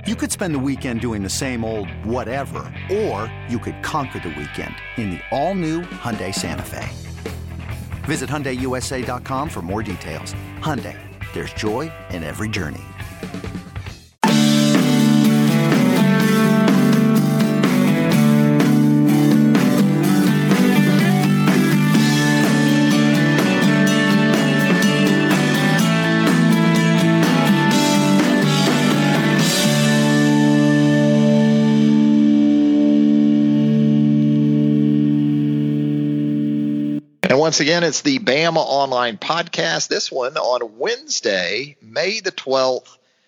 You could spend the weekend doing the same old whatever, or you could conquer the weekend in the all-new Hyundai Santa Fe. Visit HyundaiUSA.com for more details. Hyundai, there's joy in every journey. Once again, it's the Bama Online Podcast. This one on Wednesday, May the 12th,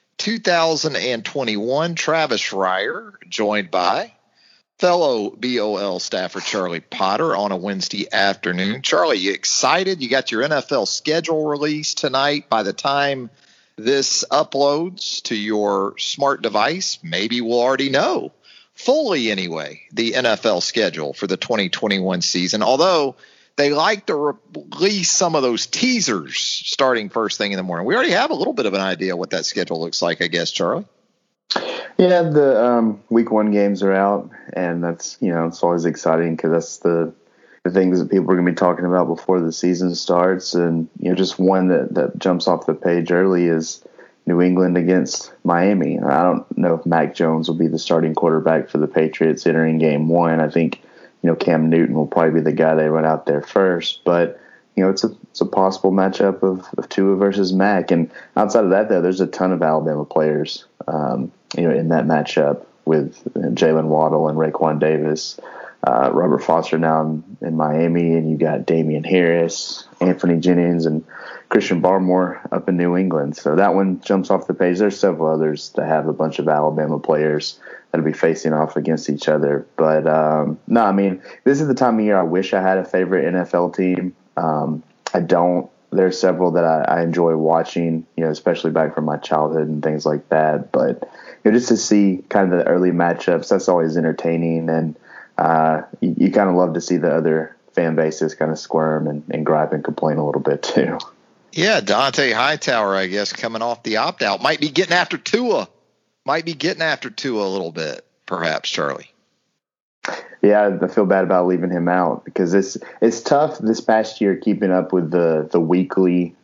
2021. Travis Schreier, joined by fellow BOL staffer Charlie Potter on a Wednesday afternoon. Charlie, you excited? You got your NFL schedule released tonight. By the time this uploads to your smart device, maybe we'll already know, fully anyway, the NFL schedule for the 2021 season. Although they like to release some of those teasers starting first thing in the morning. We already have a little bit of an idea what that schedule looks like, I guess, Charlie. Yeah, the week one games are out, and that's, it's always exciting because that's the things that people are going to be talking about before the season starts. And, just one that jumps off the page early is New England against Miami. I don't know if Mac Jones will be the starting quarterback for the Patriots entering game one. I think Cam Newton will probably be the guy they run out there first, but it's a possible matchup of Tua versus Mac. And outside of that, though, there's a ton of Alabama players, in that matchup with Jalen Waddle and Raekwon Davis, Robert Foster now in Miami, and you got Damian Harris, Anthony Jennings, and Christian Barmore up in New England. So that one jumps off the page. There's several others that have a bunch of Alabama players that'll be facing off against each other. But this is the time of year I wish I had a favorite NFL team. I don't. There's several that I enjoy watching, especially back from my childhood and things like that. But just to see kind of the early matchups, that's always entertaining. And you kind of love to see the other fan bases kind of squirm and gripe and complain a little bit too. Yeah, Dante Hightower, I guess, coming off the opt-out, might be getting after Tua a little bit, perhaps, Charlie. Yeah, I feel bad about leaving him out because it's tough this past year keeping up with the weekly,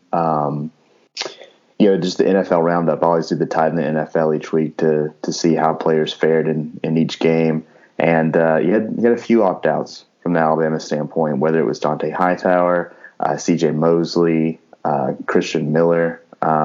just the NFL roundup. I always do the Tide in the NFL each week to see how players fared in each game. And you had a few opt-outs from the Alabama standpoint, whether it was Dante Hightower, C.J. Mosley, Christian Miller.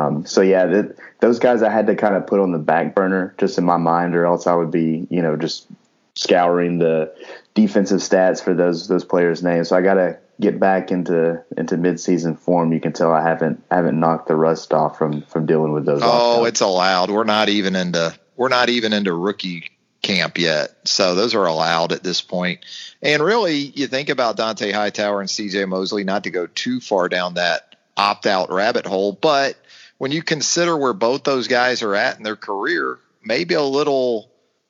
Those guys I had to kind of put on the back burner just in my mind, or else I would be, just scouring the defensive stats for those players' names. So I got to get back into midseason form. You can tell I haven't knocked the rust off from dealing with those. Oh, it's allowed. We're not even into rookie camp yet. So those are allowed at this point. And really, you think about Dante Hightower and C.J. Mosley, not to go too far down that opt-out rabbit hole, but when you consider where both those guys are at in their career, maybe a little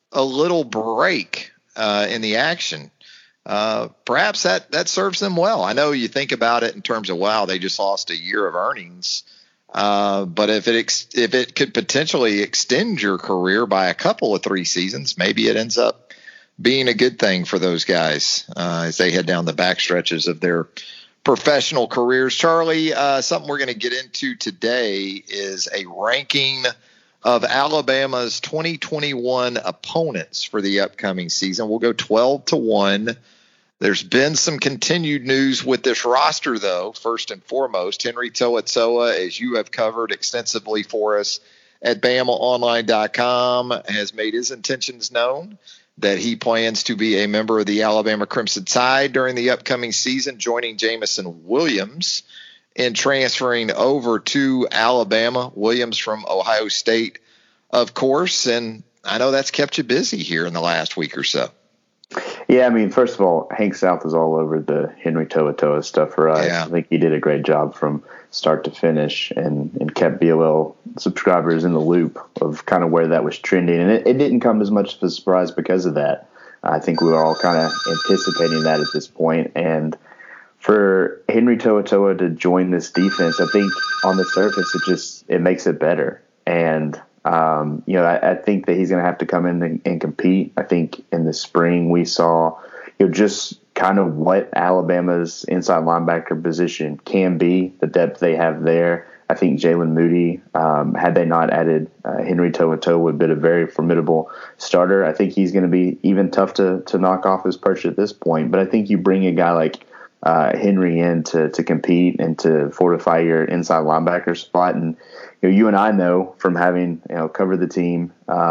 break in the action, perhaps that serves them well. I know you think about it in terms of, wow, they just lost a year of earnings, but if it could potentially extend your career by a couple of 3 seasons, maybe it ends up being a good thing for those guys as they head down the back stretches of their professional careers. Charlie, something we're going to get into today is a ranking of Alabama's 2021 opponents for the upcoming season. We'll go 12-1. There's been some continued news with this roster, though. First and foremost, Henry To'oTo'o, as you have covered extensively for us at BamaOnline.com, has made his intentions known that he plans to be a member of the Alabama Crimson Tide during the upcoming season, joining Jamison Williams in transferring over to Alabama. Williams from Ohio State, of course, and I know that's kept you busy here in the last week or so. Yeah, I mean, first of all, Hank South is all over the Henry To'oTo'o stuff for us. Yeah. I think he did a great job from start to finish and kept BOL subscribers in the loop of kind of where that was trending. And it didn't come as much of a surprise because of that. I think we were all kind of anticipating that at this point. And for Henry To'oTo'o to join this defense, I think on the surface it makes it better. And I think that he's going to have to come in and compete. I think in the spring we saw, just kind of what Alabama's inside linebacker position can be, the depth they have there. I think Jalen Moody, had they not added Henry To'oTo'o, would have been a very formidable starter. I think he's going to be even tough to knock off his perch at this point. But I think you bring a guy like Henry in to compete and to fortify your inside linebacker spot. And you and I know from having covered the team,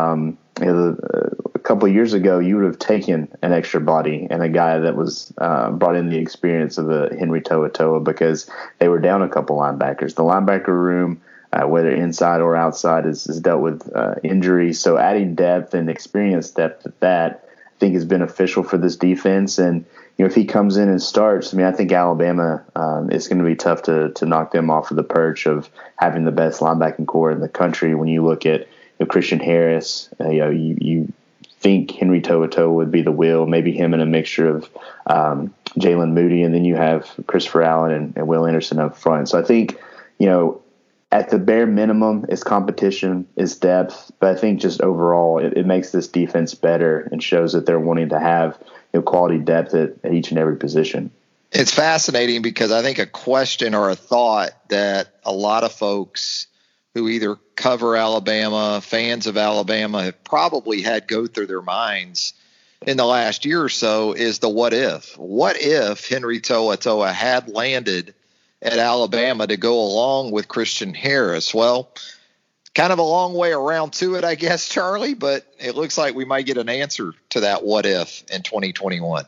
a couple of years ago, you would have taken an extra body and a guy that was brought in the experience of a Henry To'oTo'o, because they were down a couple linebackers. The linebacker room, whether inside or outside, is dealt with injuries. So adding depth and experience depth at that, I think, is beneficial for this defense. And if he comes in and starts, I think Alabama is going to be tough to knock them off of the perch of having the best linebacking core in the country. When you look at Christian Harris, you think Henry To'oTo'o would be the will, maybe him in a mixture of Jalen Moody, and then you have Christopher Allen and Will Anderson up front. So I think, at the bare minimum, is competition, is depth, but I think just overall it makes this defense better and shows that they're wanting to have quality depth at each and every position. It's fascinating because I think a question or a thought that a lot of folks who either cover Alabama, fans of Alabama, have probably had go through their minds in the last year or so is the what if. What if Henry To'oTo'o had landed at Alabama to go along with Christian Harris? Well, kind of a long way around to it, I guess, Charlie, but it looks like we might get an answer to that what if in 2021.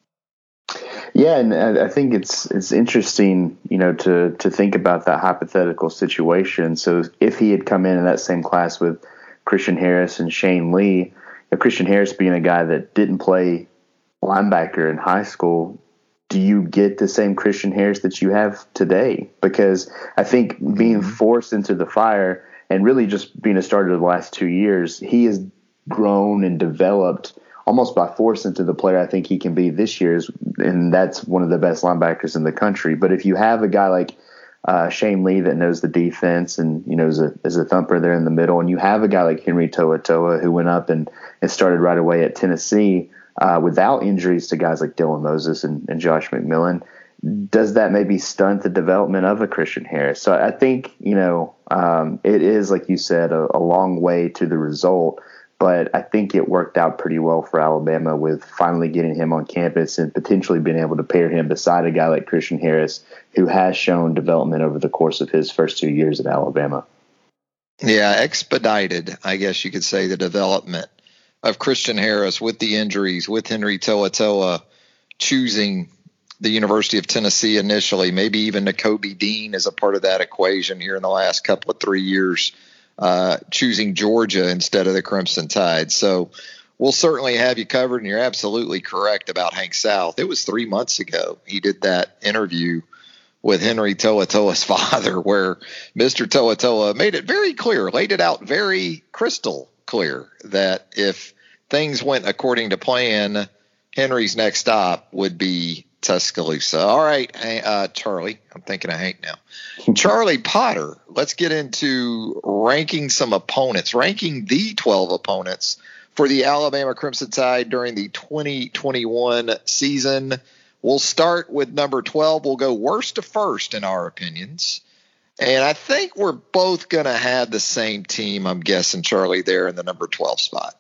Yeah, and I think it's interesting, to think about that hypothetical situation. So if he had come in that same class with Christian Harris and Shane Lee, Christian Harris being a guy that didn't play linebacker in high school, do you get the same Christian Harris that you have today? Because I think being forced into the fire and really just being a starter the last 2 years, he has grown and developed almost by force into the player I think he can be this year, and that's one of the best linebackers in the country. But if you have a guy like Shane Lee that knows the defense and is a thumper there in the middle, and you have a guy like Henry To'oTo'o who went up and started right away at Tennessee without injuries to guys like Dylan Moses and Josh McMillan, does that maybe stunt the development of a Christian Harris? So I think it is, like you said, a long way to the result. But I think it worked out pretty well for Alabama with finally getting him on campus and potentially being able to pair him beside a guy like Christian Harris, who has shown development over the course of his first 2 years at Alabama. Yeah, expedited, I guess you could say, the development of Christian Harris with the injuries, with Henry To'oTo'o choosing the University of Tennessee initially, maybe even Nakobe Dean as a part of that equation here in the last couple of 3 years. Choosing Georgia instead of the Crimson Tide. So we'll certainly have you covered, and you're absolutely correct about Hank South. It was 3 months ago he did that interview with Henry To'oTo'o's father, where Mr. To'oTo'o made it very clear, laid it out very crystal clear, that if things went according to plan, Henry's next stop would be Tuscaloosa. All right, Charlie, I'm thinking of Hank now. Charlie Potter, let's get into ranking some opponents, ranking the 12 opponents for the Alabama Crimson Tide during the 2021 season. We'll start with number 12. We'll go worst to first in our opinions. And I think we're both going to have the same team, I'm guessing, Charlie, there in the number 12 spot.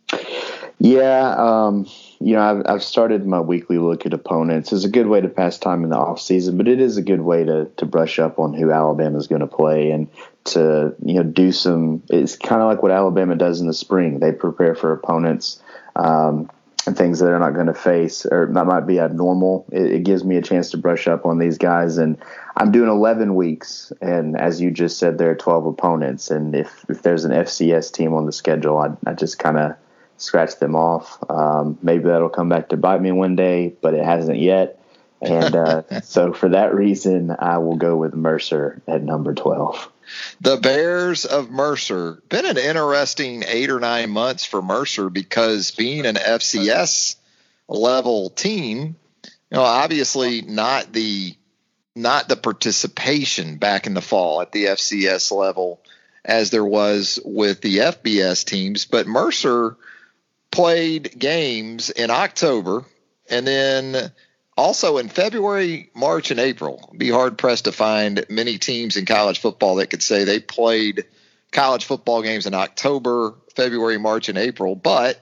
Yeah, I've started my weekly look at opponents. It's a good way to pass time in the off season, but it is a good way to brush up on who Alabama is going to play and to do some. It's kind of like what Alabama does in the spring. They prepare for opponents and things that they're not going to face, or that might be abnormal. It gives me a chance to brush up on these guys, and I'm doing 11 weeks. And as you just said, there are 12 opponents, and if there's an FCS team on the schedule, I just kind of scratch them off. Maybe that'll come back to bite me one day, but it hasn't yet. And so for that reason, I will go with Mercer at number 12. The Bears of Mercer. Been an interesting 8 or 9 months for Mercer, because being an FCS level team, obviously not the participation back in the fall at the FCS level as there was with the FBS teams. But Mercer played games in October and then also in February, March, and April. Be hard-pressed to find many teams in college football that could say they played college football games in October, February, March, and April. But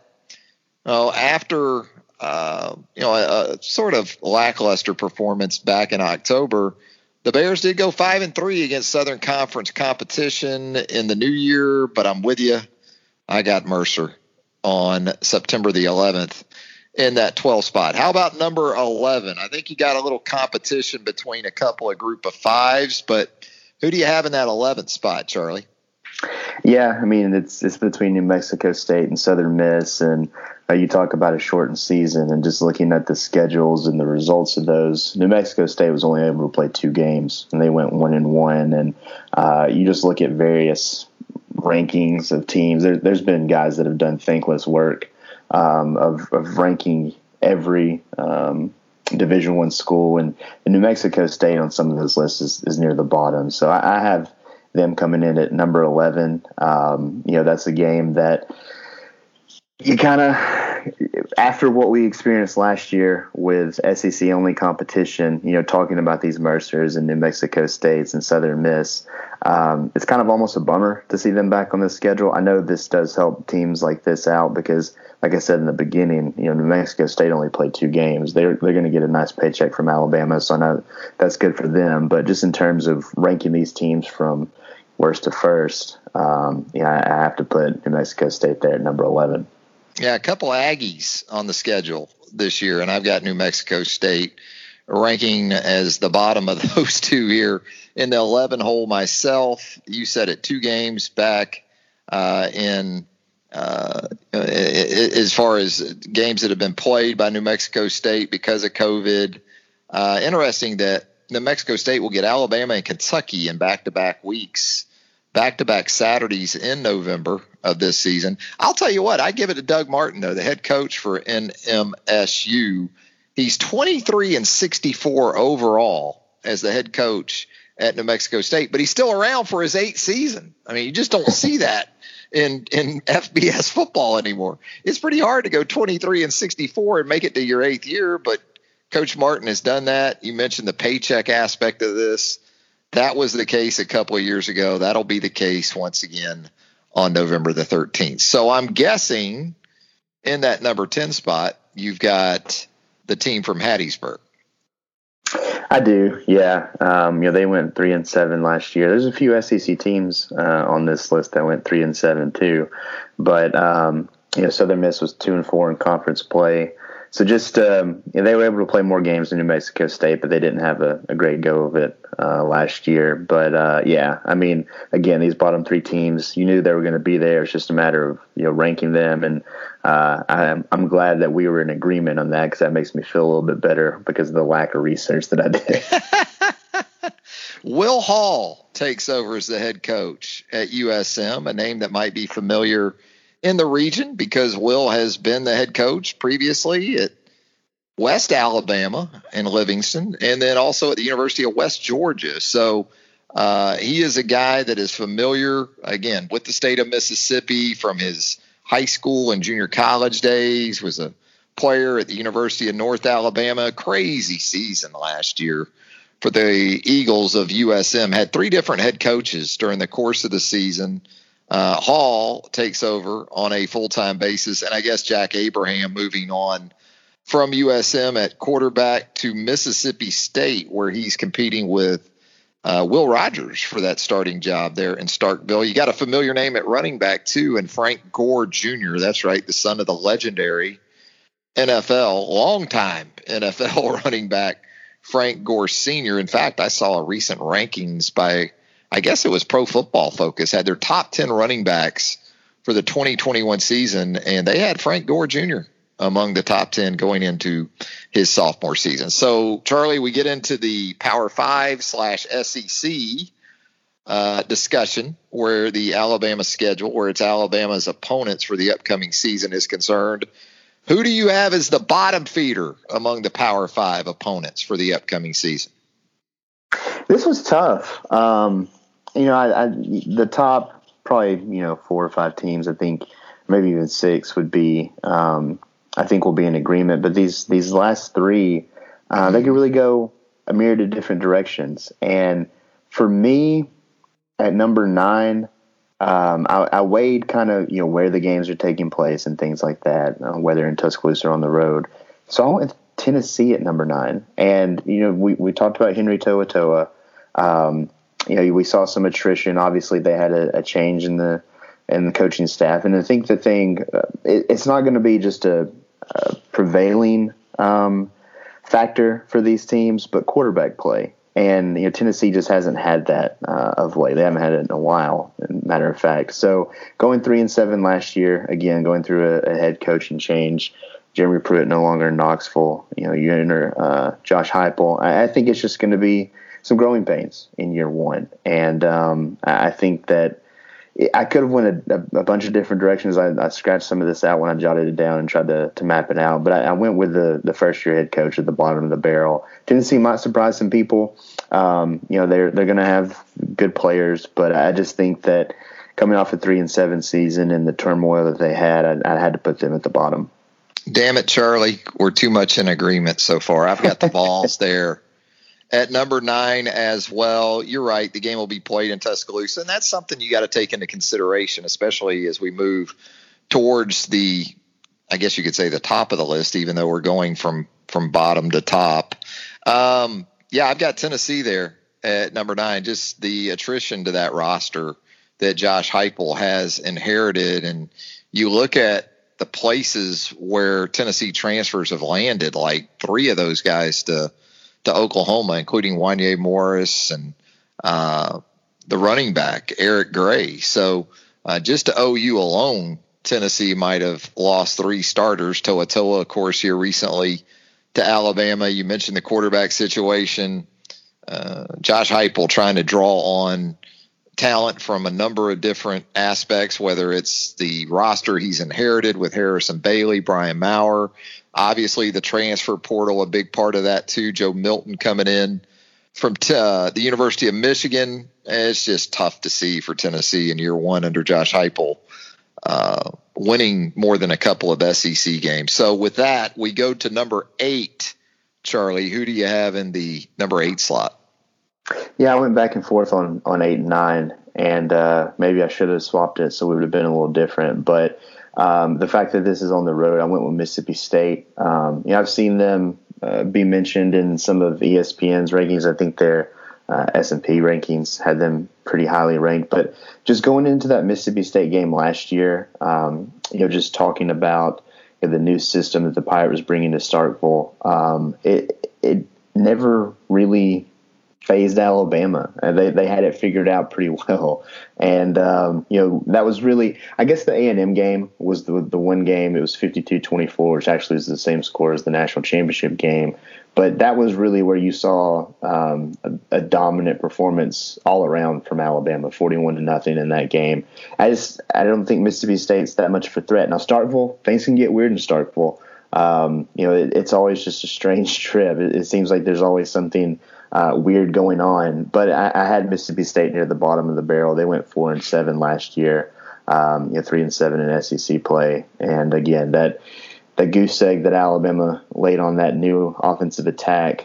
after a sort of lackluster performance back in October, the Bears did go 5-3 against Southern Conference competition in the new year. But I'm with you. I got Mercer on September the 11th in that 12 spot. How about number 11? I think you got a little competition between a couple of group of fives, but who do you have in that 11th spot, Charlie? Yeah, I mean, it's between New Mexico State and Southern Miss, and you talk about a shortened season, and just looking at the schedules and the results of those, New Mexico State was only able to play 2 games, and they went 1-1, and you just look at various rankings of teams. There's been guys that have done thankless work of ranking every Division I school, and New Mexico State on some of those lists is near the bottom. So I have them coming in at number 11. That's a game that you kind of, after what we experienced last year with SEC only competition, talking about these Mercers and New Mexico States and Southern Miss, it's kind of almost a bummer to see them back on the schedule. I know this does help teams like this out because, like I said in the beginning, New Mexico State only played 2 games. They're going to get a nice paycheck from Alabama, so I know that's good for them. But just in terms of ranking these teams from worst to first, I have to put New Mexico State there at number 11. Yeah, a couple Aggies on the schedule this year, and I've got New Mexico State ranking as the bottom of those 2 here in the 11 hole myself. You said it, 2 games back in as far as games that have been played by New Mexico State because of COVID. Interesting that New Mexico State will get Alabama and Kentucky in back-to-back weeks, back-to-back Saturdays in November of this season. I'll tell you what, I give it to Doug Martin, though, the head coach for NMSU. He's 23-64 overall as the head coach at New Mexico State, but he's still around for his 8th season. I mean, you just don't see that in FBS football anymore. It's pretty hard to go 23-64 and make it to your 8th year, but Coach Martin has done that. You mentioned the paycheck aspect of this. That was the case a couple of years ago. That'll be the case once again on November the 13th. So I'm guessing in that number 10 spot, you've got the team from Hattiesburg. I do, yeah. They went 3-7 last year. There's a few SEC teams on this list that went 3-7 too, but Southern Miss was 2-4 in conference play. So just they were able to play more games than New Mexico State, but they didn't have a great go of it last year. But I mean, again, these bottom 3 teams, you knew they were going to be there. It's just a matter of ranking them, and I'm glad that we were in agreement on that because that makes me feel a little bit better because of the lack of research that I did. Will Hall takes over as the head coach at USM, a name that might be familiar in the region because Will has been the head coach previously at West Alabama and Livingston, and then also at the University of West Georgia. So he is a guy that is familiar, again, with the state of Mississippi from his high school and junior college days, was a player at the University of North Alabama. Crazy season last year for the Eagles of USM. Had 3 different head coaches during the course of the season. Hall takes over on a full-time basis, and I guess Jack Abraham moving on from USM at quarterback to Mississippi State, where he's competing with Will Rogers for that starting job there in Starkville. You got a familiar name at running back, too, and Frank Gore Jr. That's right, the son of the legendary longtime NFL running back Frank Gore Sr. In fact, I saw a recent rankings by, I guess it was Pro Football Focus, had their top 10 running backs for the 2021 season, and they had Frank Gore Jr. among the top 10 going into his sophomore season. So, Charlie, we get into the Power 5/SEC discussion where the Alabama schedule, where it's Alabama's opponents for the upcoming season is concerned. Who do you have as the bottom feeder among the Power 5 opponents for the upcoming season? This was tough. The top probably 4 or 5 teams. I think maybe even 6 would be. I think we'll be in agreement. But these last 3, they could really go a myriad of different directions. And for me, at number 9, I weighed kind of where the games are taking place and things like that, whether in Tuscaloosa or on the road. So I went with Tennessee at number 9. And we talked about Henry To'oTo'o. We saw some attrition. Obviously, they had a change in the coaching staff, and I think the thing it's not going to be just a prevailing factor for these teams, but quarterback play. And Tennessee just hasn't had that of late. They haven't had it in a while, matter of fact. So going 3-7 last year, again going through a head coaching change. Jeremy Pruitt no longer in Knoxville. You enter Josh Heupel. I think it's just going to be some growing pains in year 1, and I think that I could have went a bunch of different directions. I scratched some of this out when I jotted it down and tried to map it out. But I went with the first-year head coach at the bottom of the barrel. Tennessee might surprise some people. They're going to have good players, but I just think that coming off a 3-7 season and the turmoil that they had, I had to put them at the bottom. Damn it, Charlie. We're too much in agreement so far. I've got the balls there. At number 9 as well, you're right. The game will be played in Tuscaloosa, and that's something you got to take into consideration, especially as we move towards I guess you could say the top of the list, even though we're going from bottom to top. I've got Tennessee there at number 9. Just the attrition to that roster that Josh Heupel has inherited, and you look at the places where Tennessee transfers have landed, like 3 of those guys to Oklahoma, including Wanya Morris and the running back, Eric Gray. So just to OU alone, Tennessee might have lost 3 starters. To'oTo'o, of course, here recently to Alabama. You mentioned the quarterback situation. Josh Heupel trying to draw on talent from a number of different aspects, whether it's the roster he's inherited with Harrison Bailey, Brian Maurer, obviously the transfer portal, a big part of that too. Joe Milton coming in from the University of Michigan. It's just tough to see for Tennessee in year 1 under Josh Heupel, winning more than a couple of SEC games. So with that, we go to number 8. Charlie, who do you have in the number 8 slot? Yeah, I went back and forth on 8 and 9, and maybe I should have swapped it so we would have been a little different. But the fact that this is on the road, I went with Mississippi State. I've seen them be mentioned in some of ESPN's rankings. I think their S&P rankings had them pretty highly ranked. But just going into that Mississippi State game last year, just talking about the new system that the Pirate was bringing to Starkville, it never really phased Alabama. They had it figured out pretty well. And, that was really, I guess the A&M game was the one game. It was 52-24, which actually is the same score as the national championship game. But that was really where you saw a dominant performance all around from Alabama, 41-0 in that game. I don't think Mississippi State's that much of a threat. Now, Starkville, things can get weird in Starkville. It's always just a strange trip. It seems like there's always something weird going on, but I had Mississippi State near the bottom of the barrel. They went 4-7 last year, 3-7 in SEC play, and again that goose egg that Alabama laid on that new offensive attack,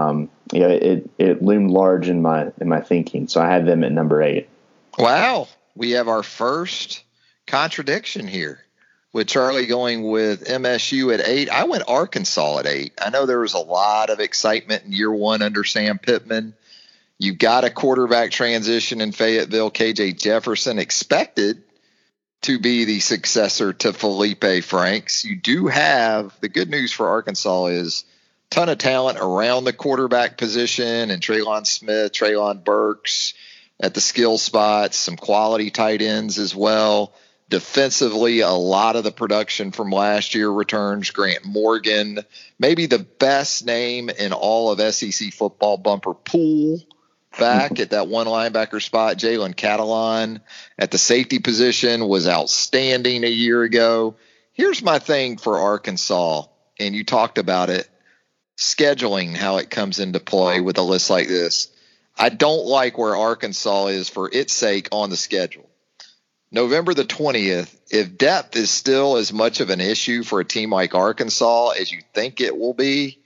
it loomed large in my thinking. So I had them at number 8. Wow, we have our first contradiction here, with Charlie going with MSU at 8. I went Arkansas at 8. I know there was a lot of excitement in year 1 under Sam Pittman. You got a quarterback transition in Fayetteville. KJ Jefferson expected to be the successor to Felipe Franks. You do have, the good news for Arkansas is a ton of talent around the quarterback position, and Traylon Smith, Traylon Burks at the skill spots, some quality tight ends as well. Defensively, a lot of the production from last year returns. Grant Morgan, maybe the best name in all of SEC football. Bumper Pool back at that one linebacker spot. Jalen Catalon at the safety position was outstanding a year ago. Here's my thing for Arkansas, and you talked about it, scheduling, how it comes into play with a list like this. I don't like where Arkansas is for its sake on the schedule. November the 20th, if depth is still as much of an issue for a team like Arkansas as you think it will be,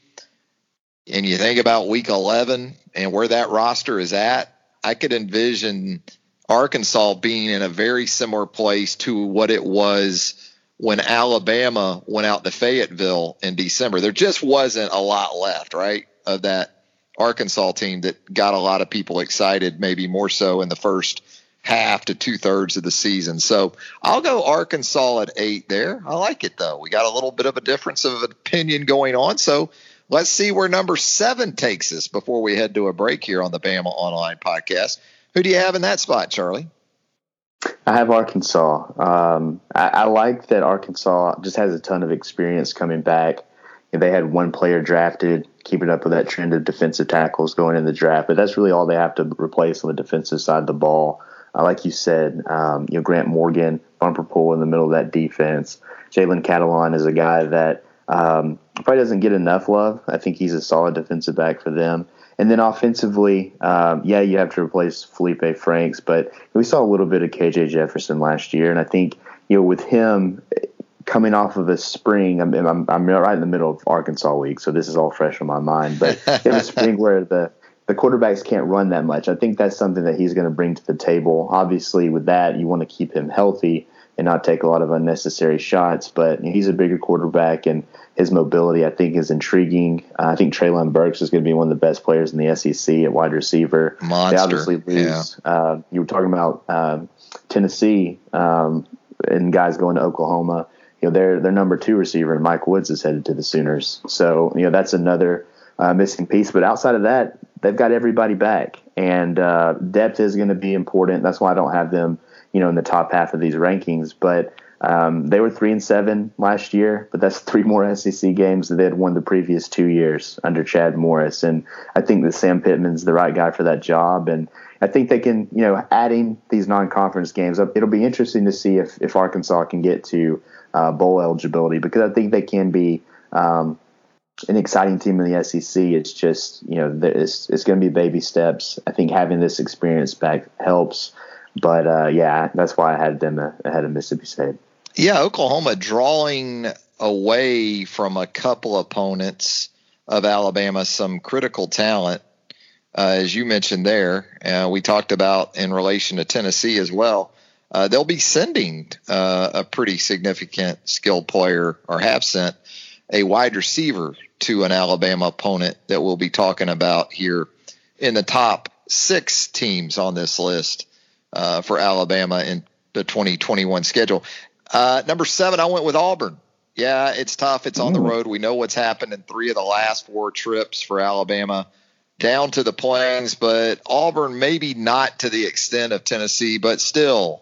and you think about week 11 and where that roster is at, I could envision Arkansas being in a very similar place to what it was when Alabama went out to Fayetteville in December. There just wasn't a lot left, right, of that Arkansas team that got a lot of people excited, maybe more so in the first half to 2/3 of the season. So I'll go Arkansas at 8 there. I like it, though. We got a little bit of a difference of opinion going on. So let's see where number 7 takes us before we head to a break here on the Bama Online podcast. Who do you have in that spot, Charlie? I have Arkansas. I like that Arkansas just has a ton of experience coming back. They had one player drafted, keeping up with that trend of defensive tackles going in the draft, but that's really all they have to replace on the defensive side of the ball. Like you said, Grant Morgan, bumper pull in the middle of that defense. Jalen Catalon is a guy that probably doesn't get enough love. I think he's a solid defensive back for them. And then offensively, you have to replace Felipe Franks, but we saw a little bit of KJ Jefferson last year, and I think with him coming off of a spring, I'm right in the middle of Arkansas week, so this is all fresh on my mind. But in a spring where the quarterbacks can't run that much, I think that's something that he's going to bring to the table. Obviously, with that, you want to keep him healthy and not take a lot of unnecessary shots. But he's a bigger quarterback, and his mobility, I think, is intriguing. I think Treylon Burks is going to be one of the best players in the SEC at wide receiver. Monster. They obviously lose. Yeah. You were talking about Tennessee and guys going to Oklahoma. Their number 2 receiver, Mike Woods, is headed to the Sooners. So, that's another missing piece. But outside of that, they've got everybody back. And depth is going to be important. That's why I don't have them, in the top half of these rankings. But they were 3-7 last year, but that's 3 more SEC games that they had won the previous 2 years under Chad Morris. And I think that Sam Pittman's the right guy for that job. And I think they can, adding these non-conference games, it'll be interesting to see if Arkansas can get to bowl eligibility, because I think they can be an exciting team in the SEC. It's just, it's going to be baby steps. I think having this experience back helps. But, that's why I had them ahead of Mississippi State. Yeah, Oklahoma drawing away from a couple opponents of Alabama, some critical talent, as you mentioned there. We talked about in relation to Tennessee as well. They'll be sending a pretty significant skilled player, or have sent a wide receiver to an Alabama opponent that we'll be talking about here in the top 6 teams on this list for Alabama in the 2021 schedule. Number 7, I went with Auburn. Yeah, it's tough. It's on the road. We know what's happened in 3 of the last 4 trips for Alabama down to the Plains, but Auburn maybe not to the extent of Tennessee, but still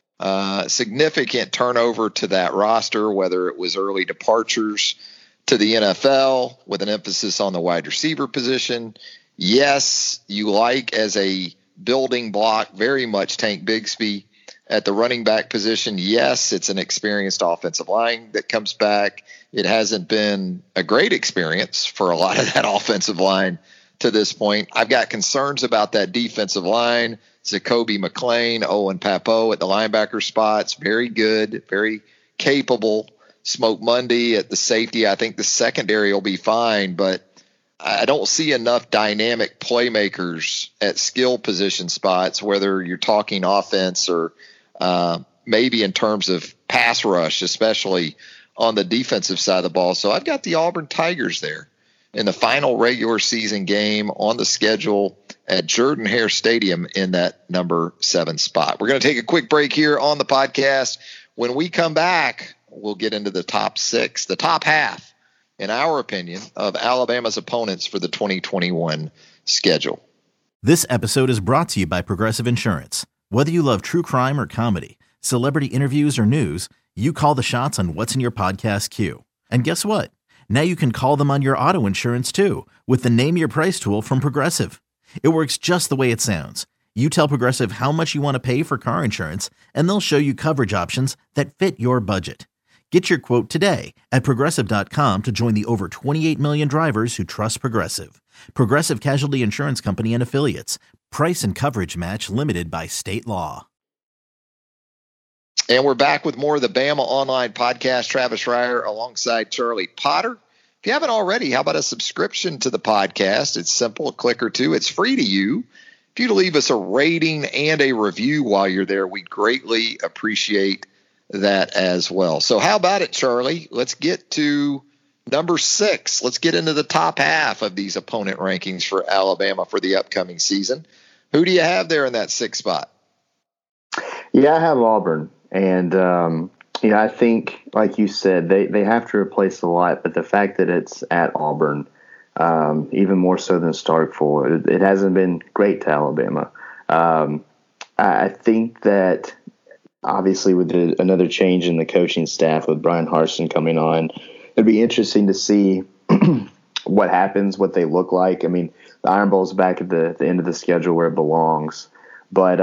significant turnover to that roster, whether it was early departures to the NFL with an emphasis on the wide receiver position. Yes, you like as a building block very much Tank Bigsby at the running back position. Yes, it's an experienced offensive line that comes back. It hasn't been a great experience for a lot of that offensive line to this point. I've got concerns about that defensive line. Zacoby McClain, Owen Papo at the linebacker spots. Very good, very capable. Smoke Monday at the safety. I think the secondary will be fine, but I don't see enough dynamic playmakers at skill position spots, whether you're talking offense or maybe in terms of pass rush, especially on the defensive side of the ball. So I've got the Auburn Tigers there in the final regular season game on the schedule at Jordan-Hare Stadium in that number 7 spot. We're going to take a quick break here on the podcast. When we come back, we'll get into the top 6, the top half, in our opinion, of Alabama's opponents for the 2021 schedule. This episode is brought to you by Progressive Insurance. Whether you love true crime or comedy, celebrity interviews or news, you call the shots on what's in your podcast queue. And guess what? Now you can call them on your auto insurance too with the Name Your Price tool from Progressive. It works just the way it sounds. You tell Progressive how much you want to pay for car insurance, and they'll show you coverage options that fit your budget. Get your quote today at Progressive.com to join the over 28 million drivers who trust Progressive. Progressive Casualty Insurance Company and Affiliates. Price and coverage match limited by state law. And we're back with more of the Bama Online Podcast. Travis Reier alongside Charlie Potter. If you haven't already, how about a subscription to the podcast? It's simple, a click or two. It's free to you. If you'd leave us a rating and a review while you're there, we'd greatly appreciate that as well. So how about it, Charlie? Let's get to number 6. Let's get into the top half of these opponent rankings for Alabama for the upcoming season. Who do you have there in that 6th spot? Yeah, I have Auburn. And, I think, like you said, they have to replace a lot, but the fact that it's at Auburn, even more so than Starkville, it hasn't been great to Alabama. I think that obviously with another change in the coaching staff with Brian Harsin coming on, it'd be interesting to see what happens, what they look like. I mean, the Iron Bowl's back at the end of the schedule where it belongs. But,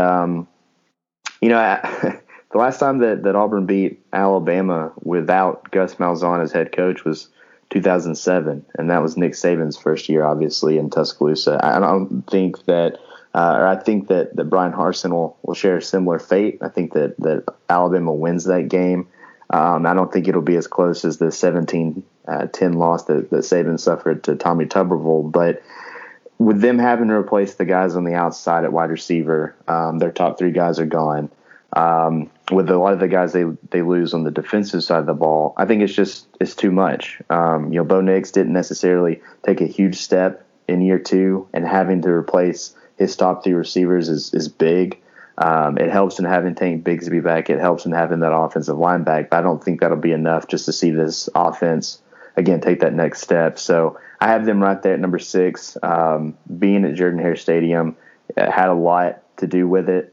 the last time that Auburn beat Alabama without Gus Malzahn as head coach was 2007, and that was Nick Saban's first year, obviously, in Tuscaloosa. I don't think that I think that Brian Harsin will share a similar fate. I think that Alabama wins that game. I don't think it'll be as close as the 17-10 loss that Saban suffered to Tommy Tuberville, but with them having to replace the guys on the outside at wide receiver, their top 3 guys are gone. With a lot of the guys they lose on the defensive side of the ball, I think it's too much. Bo Nix didn't necessarily take a huge step in year 2, and having to replace his top 3 receivers is big. It helps in having Tank Bigsby back. It helps in having that offensive line back, but I don't think that'll be enough just to see this offense again take that next step. So I have them right there at number 6. Being at Jordan-Hare Stadium had a lot to do with it.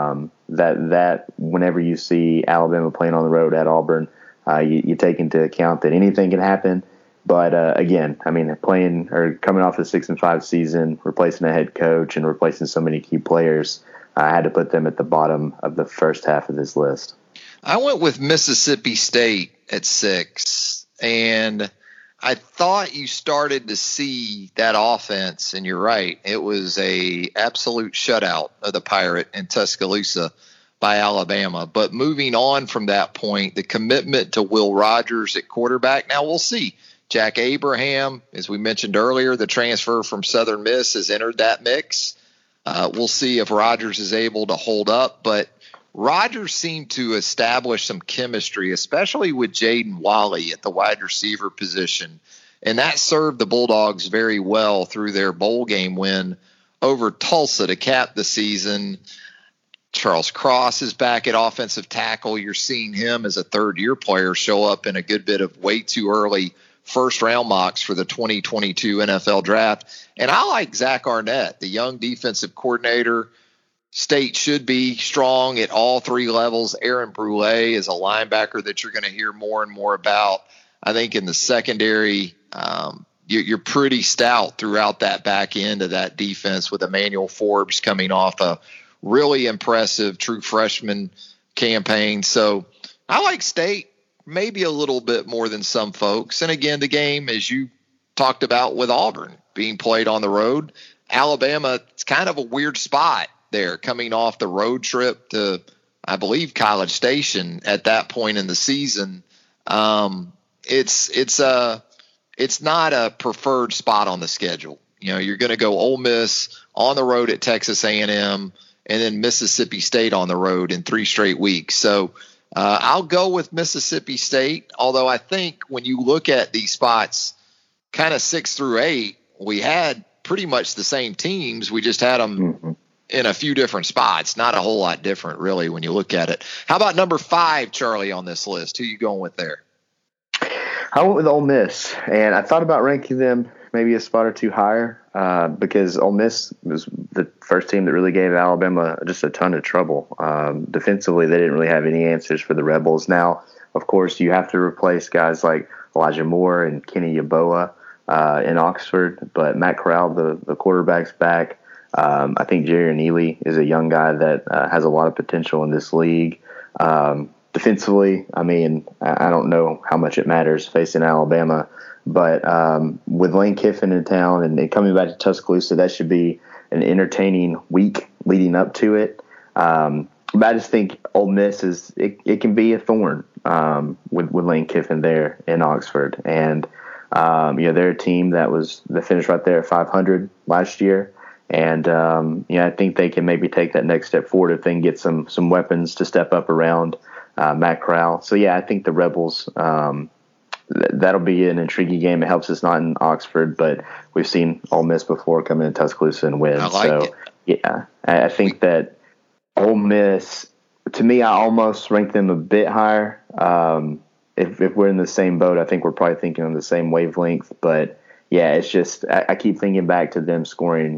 That whenever you see Alabama playing on the road at Auburn, you take into account that anything can happen. But again, I mean, coming off a 6-5 season, replacing a head coach and replacing so many key players, I had to put them at the bottom of the first half of this list. I went with Mississippi State at 6, and I thought you started to see that offense, and you're right. It was a absolute shutout of the Pirate in Tuscaloosa by Alabama. But moving on from that point, the commitment to Will Rogers at quarterback. Now we'll see. Jack Abraham, as we mentioned earlier, the transfer from Southern Miss has entered that mix. We'll see if Rogers is able to hold up, but Rogers seemed to establish some chemistry, especially with Jaden Walley at the wide receiver position. And that served the Bulldogs very well through their bowl game win over Tulsa to cap the season. Charles Cross is back at offensive tackle. You're seeing him as a third-year player show up in a good bit of way too early first-round mocks for the 2022 NFL Draft. And I like Zach Arnett, the young defensive coordinator. State should be strong at all 3 levels. Aaron Brule is a linebacker that you're going to hear more and more about. I think in the secondary, you're pretty stout throughout that back end of that defense with Emmanuel Forbes coming off a really impressive true freshman campaign. So I like State maybe a little bit more than some folks. And again, the game, as you talked about with Auburn being played on the road, Alabama, it's kind of a weird spot there coming off the road trip to, I believe, College Station at that point in the season. It's not a preferred spot on the schedule. You're going to go Ole Miss on the road at Texas A&M and then Mississippi State on the road in 3 straight weeks. So I'll go with Mississippi State, although I think when you look at these spots kind of 6 through 8, we had pretty much the same teams. We just had them in a few different spots, not a whole lot different really when you look at it. How about number 5, Charlie, on this list? Who you going with there? I went with Ole Miss, and I thought about ranking them maybe a spot or 2 higher because Ole Miss was the first team that really gave Alabama just a ton of trouble. Defensively, they didn't really have any answers for the Rebels. Now, of course, you have to replace guys like Elijah Moore and Kenny Yeboah in Oxford, but Matt Corral, the quarterback's back. I think Jerry Neely is a young guy that has a lot of potential in this league. Defensively, I mean, I don't know how much it matters facing Alabama, but with Lane Kiffin in town and coming back to Tuscaloosa, that should be an entertaining week leading up to it. But I just think Ole Miss it can be a thorn with Lane Kiffin there in Oxford, and they're a team that finished right there at 500 last year, and I think they can maybe take that next step forward if they can get some weapons to step up around Matt Corral. So I think the Rebels. That'll be an intriguing game. It helps it's not in Oxford, but we've seen Ole Miss before come in Tuscaloosa and win. I think that Ole Miss, to me, I almost rank them a bit higher. If we're in the same boat, I think we're probably thinking on the same wavelength. But it's just I keep thinking back to them scoring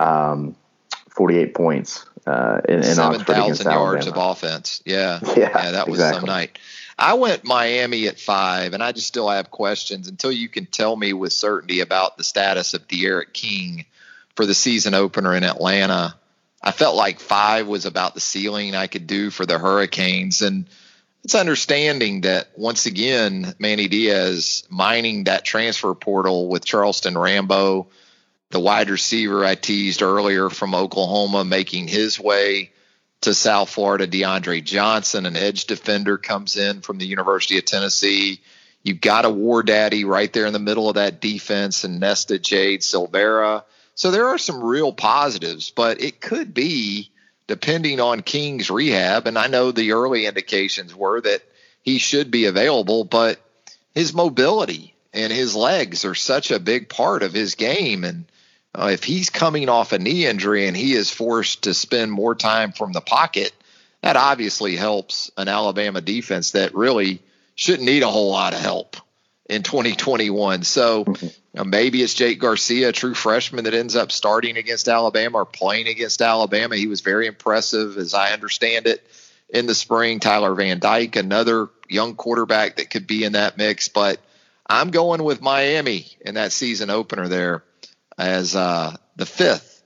48 points in Oxford against 7,000 yards Alabama. of offense. That was some night. I went Miami at 5, and I just still have questions until you can tell me with certainty about the status of D'Eriq King for the season opener in Atlanta. I felt like 5 was about the ceiling I could do for the Hurricanes, and it's understanding that, once again, Manny Diaz mining that transfer portal with Charleston Rambo, the wide receiver I teased earlier from Oklahoma, making his way to South Florida. DeAndre Johnson, an edge defender, comes in from the University of Tennessee. You've got a war daddy right there in the middle of that defense, and Nesta Jade Silvera. So there are some real positives, but it could be, depending on King's rehab, and I know the early indications were that he should be available, but his mobility and his legs are such a big part of his game. And if he's coming off a knee injury and he is forced to spend more time from the pocket, that obviously helps an Alabama defense that really shouldn't need a whole lot of help in 2021. So maybe it's Jake Garcia, a true freshman, that ends up starting against Alabama or playing against Alabama. He was very impressive, as I understand it, in the spring. Tyler Van Dyke, another young quarterback that could be in that mix. But I'm going with Miami in that season opener there as the fifth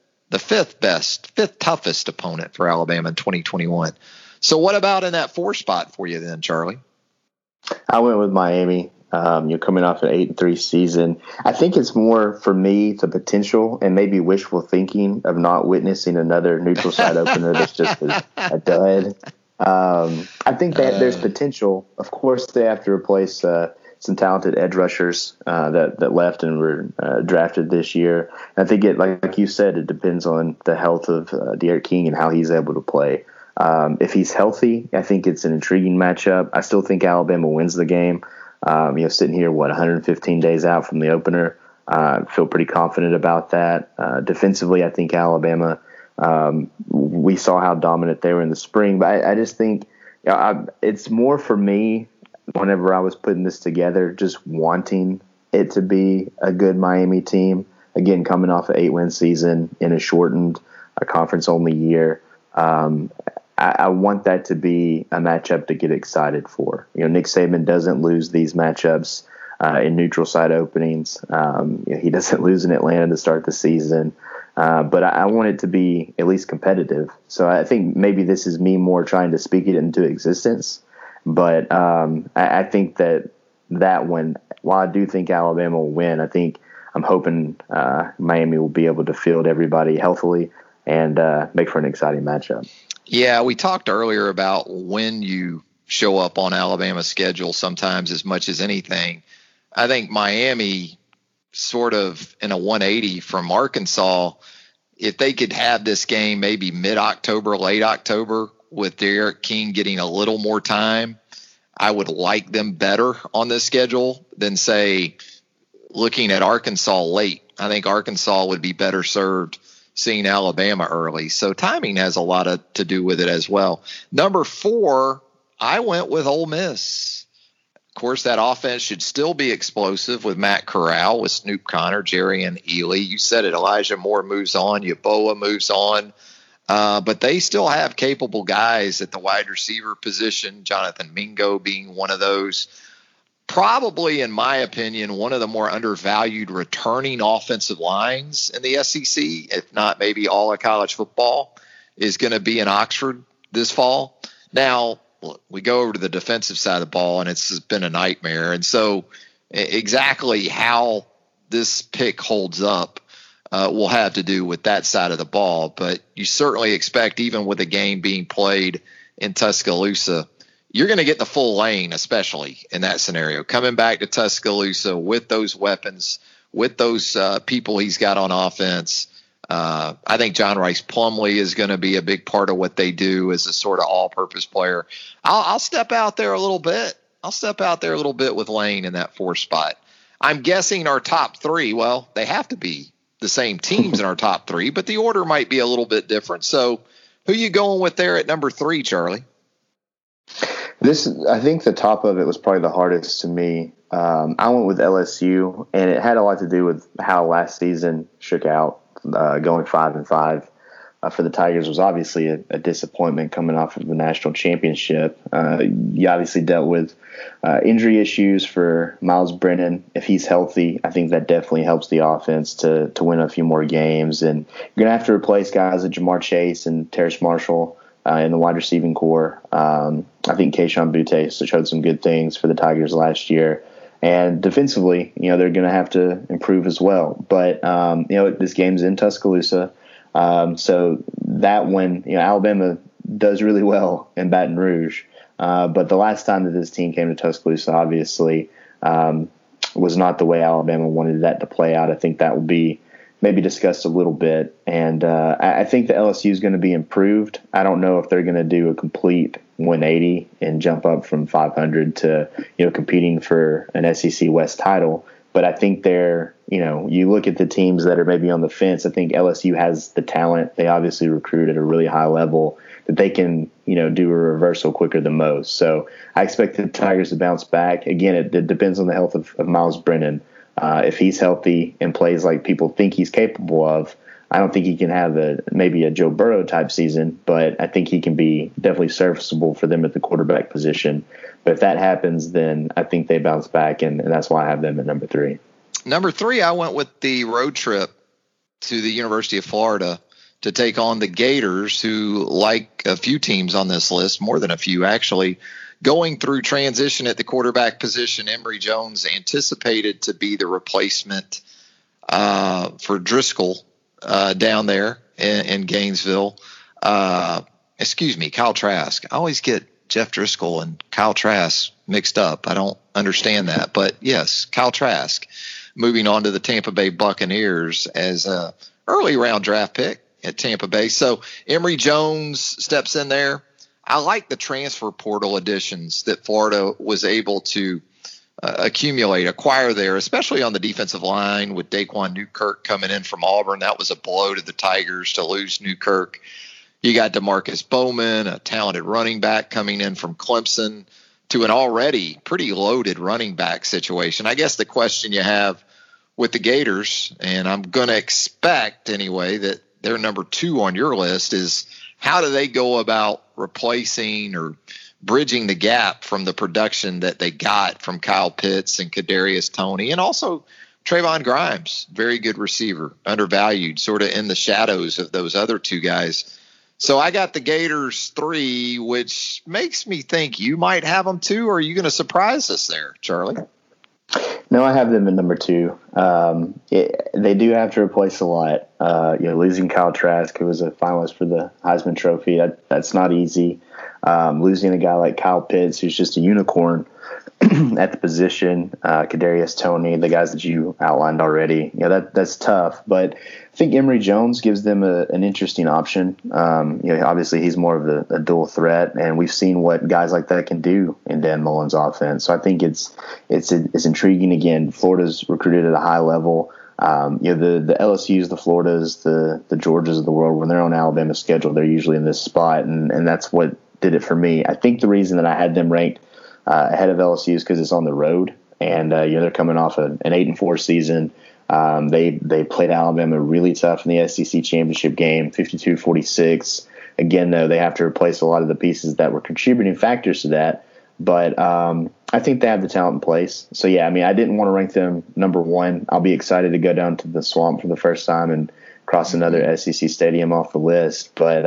toughest opponent for Alabama in 2021. So what about in that 4 spot for you then, Charlie? I went with Miami. You're coming off an 8-3 season. I think it's more, for me, the potential and maybe wishful thinking of not witnessing another neutral site opener that's just a dud. I think that there's potential. Of course, they have to replace some talented edge rushers that left and were drafted this year. And I think like you said, it depends on the health of D'Eriq King and how he's able to play. If he's healthy, I think it's an intriguing matchup. I still think Alabama wins the game. Sitting here, 115 days out from the opener, feel pretty confident about that. Defensively, I think Alabama, we saw how dominant they were in the spring, but I just think it's more for me, whenever I was putting this together, just wanting it to be a good Miami team. Again, coming off an 8-win season in a shortened conference-only year. I want that to be a matchup to get excited for. Nick Saban doesn't lose these matchups in neutral site openings. He doesn't lose in Atlanta to start the season. But I want it to be at least competitive. So I think maybe this is me more trying to speak it into existence. But I think that one, while I do think Alabama will win, I'm hoping Miami will be able to field everybody healthily and make for an exciting matchup. Yeah, we talked earlier about when you show up on Alabama's schedule sometimes as much as anything. I think Miami sort of in a 180 from Arkansas, if they could have this game maybe mid-October, late October, with D'Eriq King getting a little more time, I would like them better on this schedule than, say, looking at Arkansas late. I think Arkansas would be better served seeing Alabama early. So timing has a lot to do with it as well. Number 4, I went with Ole Miss. Of course, that offense should still be explosive with Matt Corral, with Snoop Connor, Jerry and Ely. You said it, Elijah Moore moves on, Yeboah moves on. But they still have capable guys at the wide receiver position, Jonathan Mingo being one of those. Probably, in my opinion, one of the more undervalued returning offensive lines in the SEC, if not maybe all of college football, is going to be in Oxford this fall. Now, look, we go over to the defensive side of the ball, and it's been a nightmare. And so exactly how this pick holds up will have to do with that side of the ball. But you certainly expect, even with a game being played in Tuscaloosa, you're going to get the full Lane, especially in that scenario. Coming back to Tuscaloosa with those weapons, with those people he's got on offense, I think John Rice Plumlee is going to be a big part of what they do as a sort of all-purpose player. I'll step out there a little bit. With Lane in that 4 spot. I'm guessing our top 3, well, they have to be the same teams in our top 3, but the order might be a little bit different. So who you going with there at number 3, Charlie? I think the top of it was probably the hardest to me. I went with LSU, and it had a lot to do with how last season shook out. Going 5-5 for the Tigers was obviously a disappointment coming off of the national championship. You obviously dealt with injury issues for Miles Brennan. If he's healthy, I think that definitely helps the offense to win a few more games. And you're going to have to replace guys like Jamar Chase and Terrace Marshall in the wide receiving core. I think Kayshon Boutte showed some good things for the Tigers last year. And defensively, they're going to have to improve as well. But, this game's in Tuscaloosa. So that one, Alabama does really well in Baton Rouge. But the last time that this team came to Tuscaloosa, obviously, was not the way Alabama wanted that to play out. I think that will be maybe discussed a little bit. And I think the LSU is going to be improved. I don't know if they're going to do a complete 180 and jump up from 500 to, competing for an SEC West title. But I think they're, you look at the teams that are maybe on the fence. I think LSU has the talent. They obviously recruit at a really high level that they can, do a reversal quicker than most. So I expect the Tigers to bounce back. Again, it depends on the health of Miles Brennan. If he's healthy and plays like people think he's capable of, I don't think he can have maybe a Joe Burrow type season, but I think he can be definitely serviceable for them at the quarterback position. But if that happens, then I think they bounce back, and that's why I have them at number 3. Number 3, I went with the road trip to the University of Florida to take on the Gators, who, like a few teams on this list, more than a few actually, going through transition at the quarterback position. Emory Jones anticipated to be the replacement for Driscoll down there in Gainesville. Kyle Trask. I always get Jeff Driscoll and Kyle Trask mixed up. I don't understand that. But, yes, Kyle Trask moving on to the Tampa Bay Buccaneers as an early round draft pick at Tampa Bay. So Emory Jones steps in there. I like the transfer portal additions that Florida was able to acquire there, especially on the defensive line with Daquan Newkirk coming in from Auburn. That was a blow to the Tigers to lose Newkirk. You got DeMarcus Bowman, a talented running back coming in from Clemson, to an already pretty loaded running back situation. I guess the question you have with the Gators, and I'm going to expect anyway that they're number 2 on your list, is how do they go about replacing or bridging the gap from the production that they got from Kyle Pitts and Kadarius Toney, and also Trayvon Grimes, very good receiver, undervalued, sort of in the shadows of those other 2 guys. So I got the Gators 3, which makes me think you might have them too. Or are you going to surprise us there, Charlie? No, I have them at number 2. They do have to replace a lot. Losing Kyle Trask, who was a finalist for the Heisman Trophy, that's not easy. Losing a guy like Kyle Pitts, who's just a unicorn at the position, Kadarius Toney, the guys that you outlined already, that's tough. But I think Emory Jones gives them an interesting option. Obviously he's more of a dual threat, and we've seen what guys like that can do in Dan Mullen's offense. So I think it's intriguing. Again, Florida's recruited at a high level. The LSUs, the Floridas, the Georgias of the world, when they're on Alabama's schedule, they're usually in this spot, and that's what did it for me. I think the reason that I had them ranked ahead of LSU is because it's on the road, and they're coming off an 8-4 season. They played Alabama really tough in the SEC championship game, 52-46. Again, though, they have to replace a lot of the pieces that were contributing factors to that. But I think they have the talent in place. So, yeah, I didn't want to rank them number 1. I'll be excited to go down to the Swamp for the first time and cross another SEC stadium off the list. But,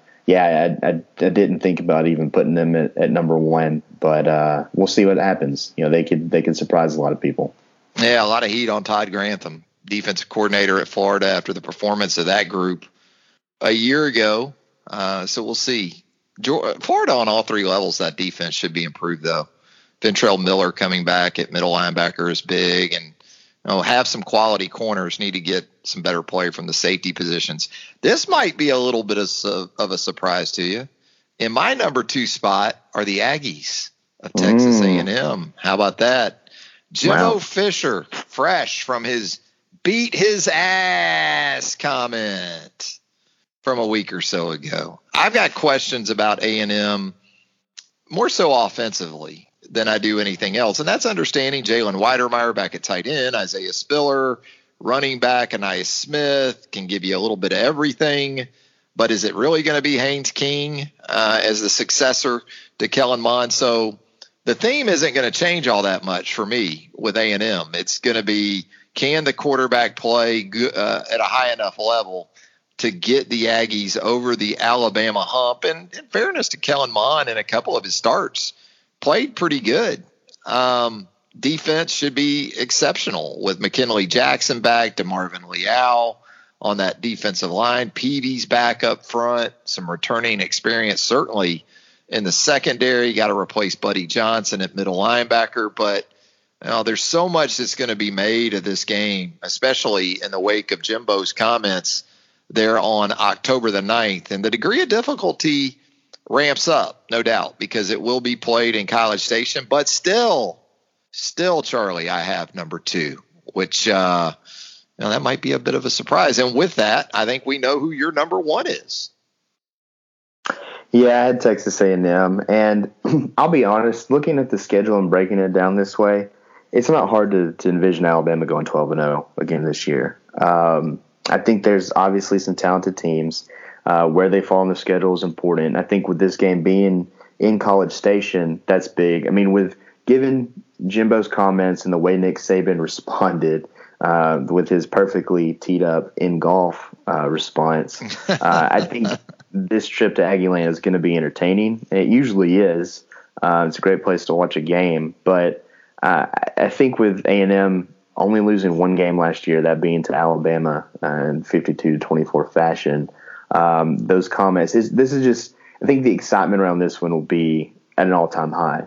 I didn't think about even putting them at number 1. But we'll see what happens. They could surprise a lot of people. Yeah, a lot of heat on Todd Grantham defensive coordinator at Florida after the performance of that group a year ago. So we'll see. Florida on all three levels, that defense should be improved, though. Ventrell Miller coming back at middle linebacker is big, and have some quality corners, need to get some better play from the safety positions. This might be a little bit of a surprise to you. In my number 2 spot are the Aggies of Texas A&M. How about that? Jimbo Fisher, fresh from his beat his ass comment from a week or so ago. I've got questions about A&M more so offensively than I do anything else. And that's understanding Jalen Weidermeyer back at tight end, Isaiah Spiller, running back, Anais Smith can give you a little bit of everything. But is it really going to be Haynes King as the successor to Kellen Mond? So the theme isn't going to change all that much for me with A&M. It's going to be, can the quarterback play at a high enough level to get the Aggies over the Alabama hump? And in fairness to Kellen Mond, in a couple of his starts, played pretty good. Defense should be exceptional with McKinley Jackson back, to Marvin Leal on that defensive line. Peavy's back up front, some returning experience certainly in the secondary. Got to replace Buddy Johnson at middle linebacker, but there's so much that's going to be made of this game, especially in the wake of Jimbo's comments there on October the 9th. And the degree of difficulty ramps up, no doubt, because it will be played in College Station. But still, Charlie, I have number 2, which that might be a bit of a surprise. And with that, I think we know who your number 1 is. Yeah, I had Texas A&M. And I'll be honest, looking at the schedule and breaking it down this way, it's not hard to envision Alabama going 12-0 again this year. I think there's obviously some talented teams. Where they fall on the schedule is important. I think with this game being in College Station, that's big. I mean, given Jimbo's comments and the way Nick Saban responded with his perfectly teed up in golf response, I think this trip to Aggieland is going to be entertaining. It usually is. It's a great place to watch a game. But I think with A&M only losing one game last year, that being to Alabama in 52-24 fashion, those comments, this is just, I think the excitement around this one will be at an all-time high.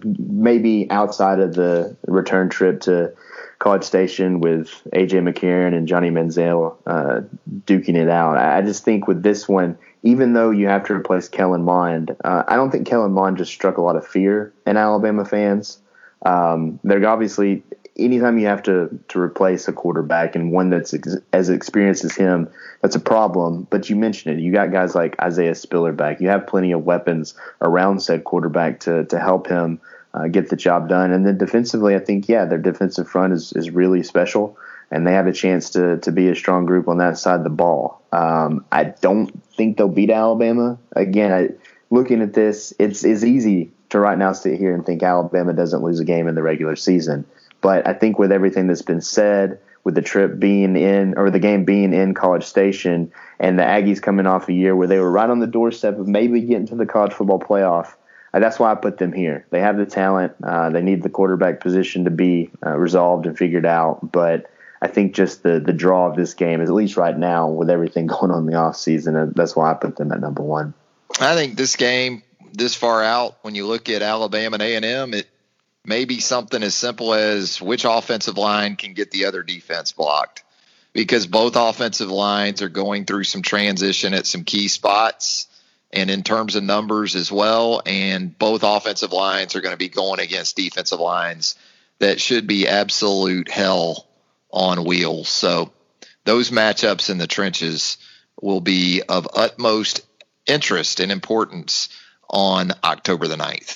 Maybe outside of the return trip to College Station with A.J. McCarron and Johnny Manziel duking it out. I just think with this one, even though you have to replace Kellen Mond, I don't think Kellen Mond just struck a lot of fear in Alabama fans. They're obviously, anytime you have to replace a quarterback and one that's as experienced as him, that's a problem. But you mentioned it. You got guys like Isaiah Spiller back. You have plenty of weapons around said quarterback to help him get the job done. And then defensively, I think, their defensive front is really special, and they have a chance to be a strong group on that side of the ball. I don't think they'll beat Alabama. Again, looking at this, it's easy to right now sit here and think Alabama doesn't lose a game in the regular season. But I think with everything that's been said, with the trip being in, or the game being in College Station, and the Aggies coming off a year where they were right on the doorstep of maybe getting to the college football playoff, that's why I put them here. They have the talent. They need the quarterback position to be resolved and figured out. But I think just the draw of this game is, at least right now, with everything going on in the offseason, that's why I put them at number 1. I think this game, this far out, when you look at Alabama and A&M, it maybe something as simple as which offensive line can get the other defense blocked, because both offensive lines are going through some transition at some key spots and in terms of numbers as well. And both offensive lines are going to be going against defensive lines that should be absolute hell on wheels. So those matchups in the trenches will be of utmost interest and importance on October the 9th.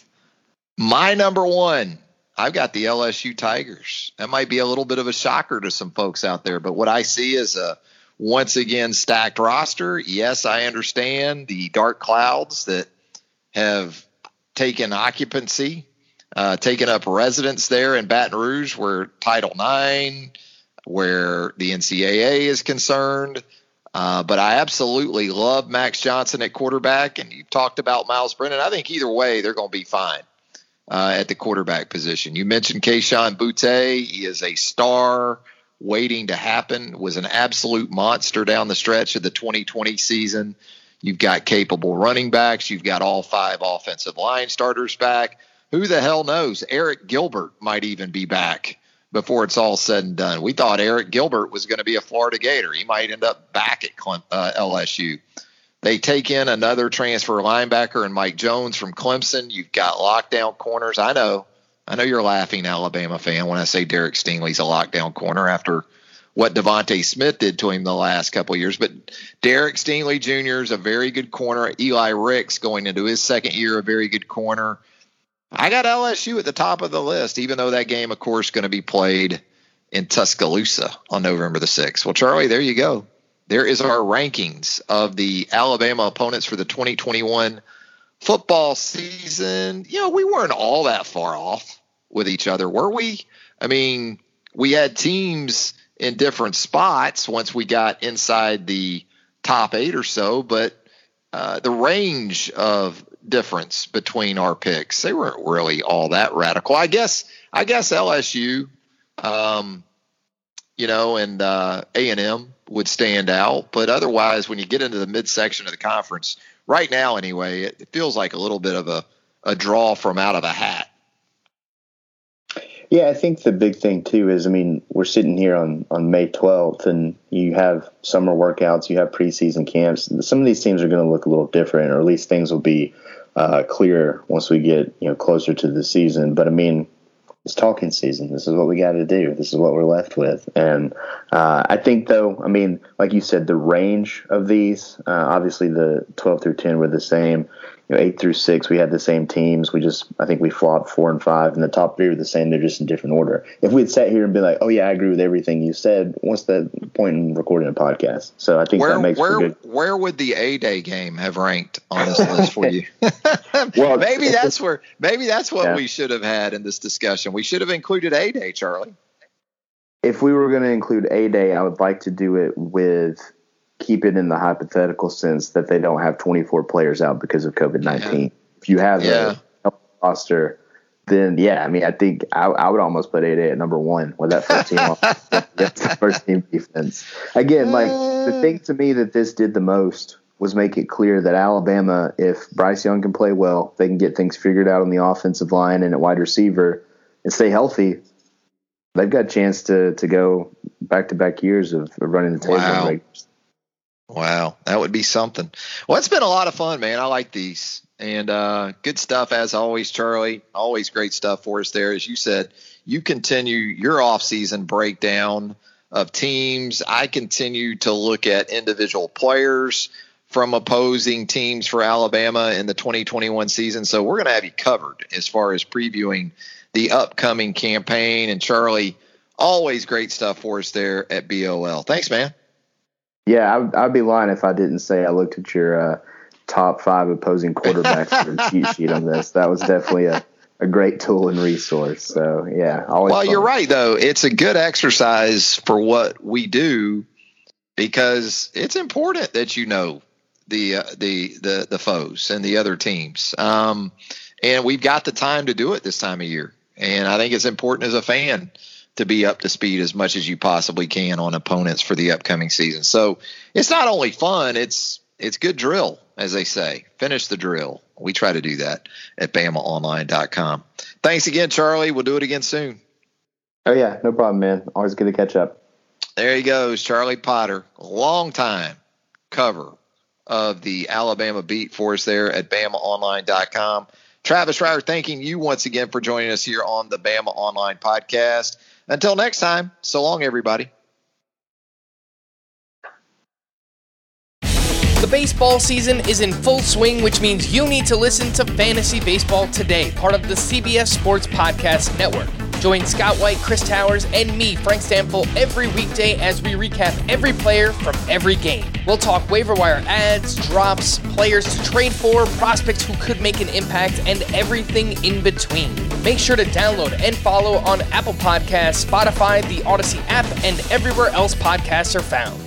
My number 1, I've got the LSU Tigers. That might be a little bit of a shocker to some folks out there, but what I see is a once again stacked roster. Yes, I understand the dark clouds that have taken occupancy, taken up residence there in Baton Rouge, where Title IX, where the NCAA is concerned. But I absolutely love Max Johnson at quarterback, and you talked about Miles Brennan. I think either way, they're going to be fine at the quarterback position. You mentioned Kayshon Boutte. He is a star waiting to happen, was an absolute monster down the stretch of the 2020 season. You've got capable running backs. You've got all 5 offensive line starters back. Who the hell knows? Eric Gilbert might even be back before it's all said and done. We thought Eric Gilbert was going to be a Florida Gator. He might end up back at LSU. They take in another transfer linebacker and Mike Jones from Clemson. You've got lockdown corners. I know you're laughing, Alabama fan, when I say Derek Stingley's a lockdown corner after what Devontae Smith did to him the last couple of years. But Derek Stingley Jr. is a very good corner. Eli Ricks going into his second year, a very good corner. I got LSU at the top of the list, even though that game, of course, is going to be played in Tuscaloosa on November the 6th. Well, Charlie, there you go. There is our rankings of the Alabama opponents for the 2021 football season. You know, we weren't all that far off with each other, were we? I mean, we had teams in different spots once we got inside the top 8 or so, but the range of difference between our picks, they weren't really all that radical. I guess LSU, you know, and A&M would stand out, but otherwise, when you get into the midsection of the conference, right now anyway, it feels like a little bit of a draw from out of a hat. Yeah, I think the big thing, too, is, I mean, we're sitting here on May 12th, and you have summer workouts, you have preseason camps. Some of these teams are going to look a little different, or at least things will be clear once we get, you know, closer to the season. But, I mean, it's talking season. This is what we got to do. This is what we're left with. And I think, though, I mean, like you said, the range of these, obviously the 12 through 10 were the same. You know, 8 through 6, we had the same teams. I think we flopped 4 and 5, and the top 3 were the same. They're just in different order. If we had sat here and been like, oh, yeah, I agree with everything you said, what's the point in recording a podcast? So I think that makes for good. Where would the A-Day game have ranked on this list for you? Well, maybe that's what we should have had in this discussion. We should have included A-Day, Charlie. If we were going to include A-Day, I would like to do it with – keep it in the hypothetical sense that they don't have 24 players out because of COVID-19. Yeah. If you have a roster, then I mean, I think I would almost put 8 at number 1 with that first team defense. Again, like the thing to me that this did the most was make it clear that Alabama, if Bryce Young can play well, they can get things figured out on the offensive line and at wide receiver and stay healthy. They've got a chance to go back-to-back years of running the table. Wow. Wow, that would be something. Well, it's been a lot of fun, man. I like these. And good stuff, as always, Charlie. Always great stuff for us there. As you said, you continue your off-season breakdown of teams. I continue to look at individual players from opposing teams for Alabama in the 2021 season. So we're going to have you covered as far as previewing the upcoming campaign. And, Charlie, always great stuff for us there at BOL. Thanks, man. Yeah, I'd be lying if I didn't say I looked at your top 5 opposing quarterbacks for the cheat sheet on this. That was definitely a great tool and resource. So, yeah. Always fun. You're right, though. It's a good exercise for what we do because it's important that you know the foes and the other teams. And we've got the time to do it this time of year. And I think it's important as a fan to be up to speed as much as you possibly can on opponents for the upcoming season. So it's not only fun, it's good drill, as they say. Finish the drill. We try to do that at BamaOnline.com. Thanks again, Charlie. We'll do it again soon. Oh, yeah, no problem, man. Always good to catch up. There he goes, Charlie Potter, long-time cover of the Alabama beat for us there at BamaOnline.com. Travis Reier, thanking you once again for joining us here on the Bama Online Podcast. Until next time, so long, everybody. The baseball season is in full swing, which means you need to listen to Fantasy Baseball Today, part of the CBS Sports Podcast Network. Join Scott White, Chris Towers, and me, Frank Stample, every weekday as we recap every player from every game. We'll talk waiver wire ads, drops, players to trade for, prospects who could make an impact, and everything in between. Make sure to download and follow on Apple Podcasts, Spotify, the Odyssey app, and everywhere else podcasts are found.